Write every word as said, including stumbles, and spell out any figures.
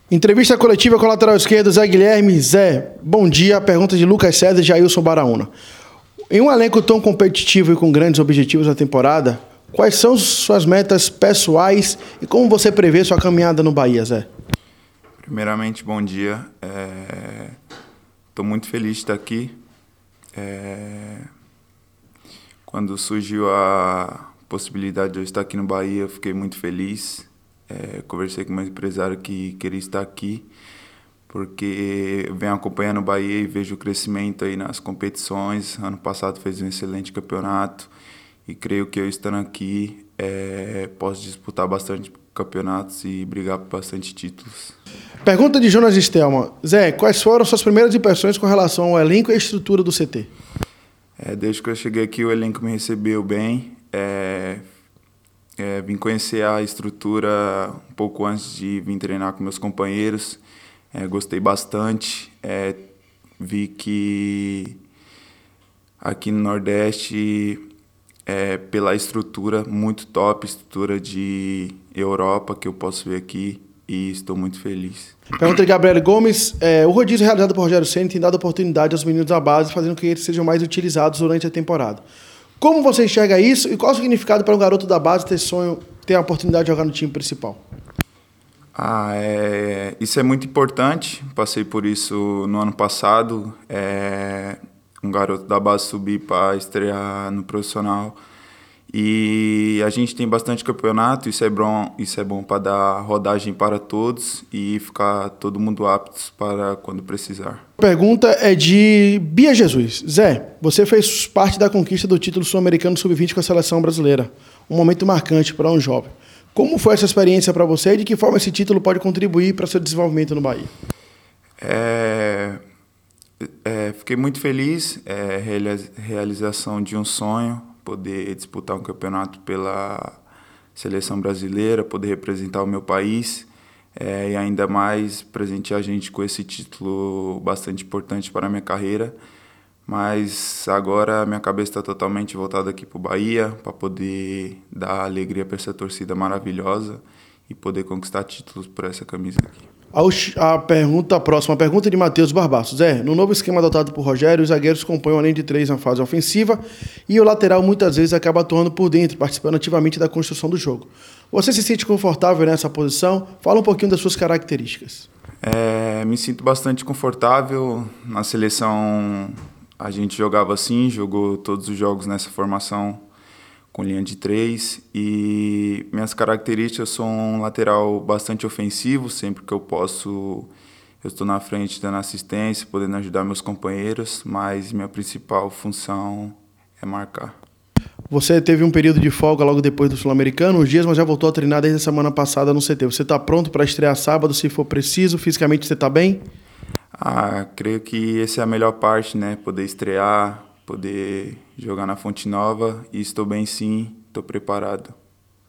Entrevista coletiva com o lateral esquerdo, Zé Guilherme. Zé, bom dia. Pergunta de Lucas César e Jailson Baraúna. Em um elenco tão competitivo e com grandes objetivos na temporada, quais são suas metas pessoais e como você prevê sua caminhada no Bahia, Zé? Primeiramente, bom dia. Estou é... muito feliz de estar aqui. É... Quando surgiu a possibilidade de eu estar aqui no Bahia, eu fiquei muito feliz. É, conversei com meu empresário que queria estar aqui, porque eu venho acompanhando o Bahia e vejo o crescimento aí nas competições. Ano passado fez um excelente campeonato e creio que eu estando aqui é, posso disputar bastante campeonatos e brigar por bastante títulos. Pergunta de Jonas Stelman. Zé, quais foram suas primeiras impressões com relação ao elenco e à estrutura do C T? É, desde que eu cheguei aqui, o elenco me recebeu bem. É, É, vim conhecer a estrutura um pouco antes de vir treinar com meus companheiros. É, gostei bastante. É, vi que aqui no Nordeste, é, pela estrutura muito top, estrutura de Europa que eu posso ver aqui, e estou muito feliz. Pergunta de Gabriel Gomes. É, o rodízio realizado por Rogério Ceni tem dado oportunidade aos meninos da base, fazendo com que eles sejam mais utilizados durante a temporada. Como você enxerga isso e qual o significado para um garoto da base ter sonho, ter a oportunidade de jogar no time principal? Ah, é, isso é muito importante. Passei por isso no ano passado. É, um garoto da base subir para estrear no profissional. E a gente tem bastante campeonato, isso é bom, isso é bom para dar rodagem para todos e ficar todo mundo apto para quando precisar. A pergunta é de Bia Jesus. Zé, você fez parte da conquista do título sul-americano sub vinte com a seleção brasileira. Um momento marcante para um jovem. Como foi essa experiência para você e de que forma esse título pode contribuir para o seu desenvolvimento no Bahia? É, é, fiquei muito feliz, é, realização de um sonho, poder disputar um campeonato pela seleção brasileira, poder representar o meu país é, e ainda mais presentear a gente com esse título bastante importante para a minha carreira. Mas agora minha cabeça está totalmente voltada aqui para o Bahia, para poder dar alegria para essa torcida maravilhosa e poder conquistar títulos por essa camisa aqui. A pergunta a próxima, a pergunta de Matheus Barbaço. Zé, no novo esquema adotado por Rogério, os zagueiros compõem uma linha de três na fase ofensiva e o lateral muitas vezes acaba atuando por dentro, participando ativamente da construção do jogo. Você se sente confortável nessa posição? Fala um pouquinho das suas características. É, me sinto bastante confortável. Na seleção a gente jogava assim, jogou todos os jogos nessa formação com linha de três, e minhas características, eu sou um lateral bastante ofensivo, sempre que eu posso eu estou na frente dando assistência, podendo ajudar meus companheiros, mas minha principal função é marcar. Você teve um período de folga logo depois do Sul-Americano, uns dias, mas já voltou a treinar desde a semana passada no C T. Você está pronto para estrear sábado, se for preciso? Fisicamente você está bem? Ah, creio que essa é a melhor parte, né? Poder estrear, poder jogar na Fonte Nova, e estou bem sim, estou preparado.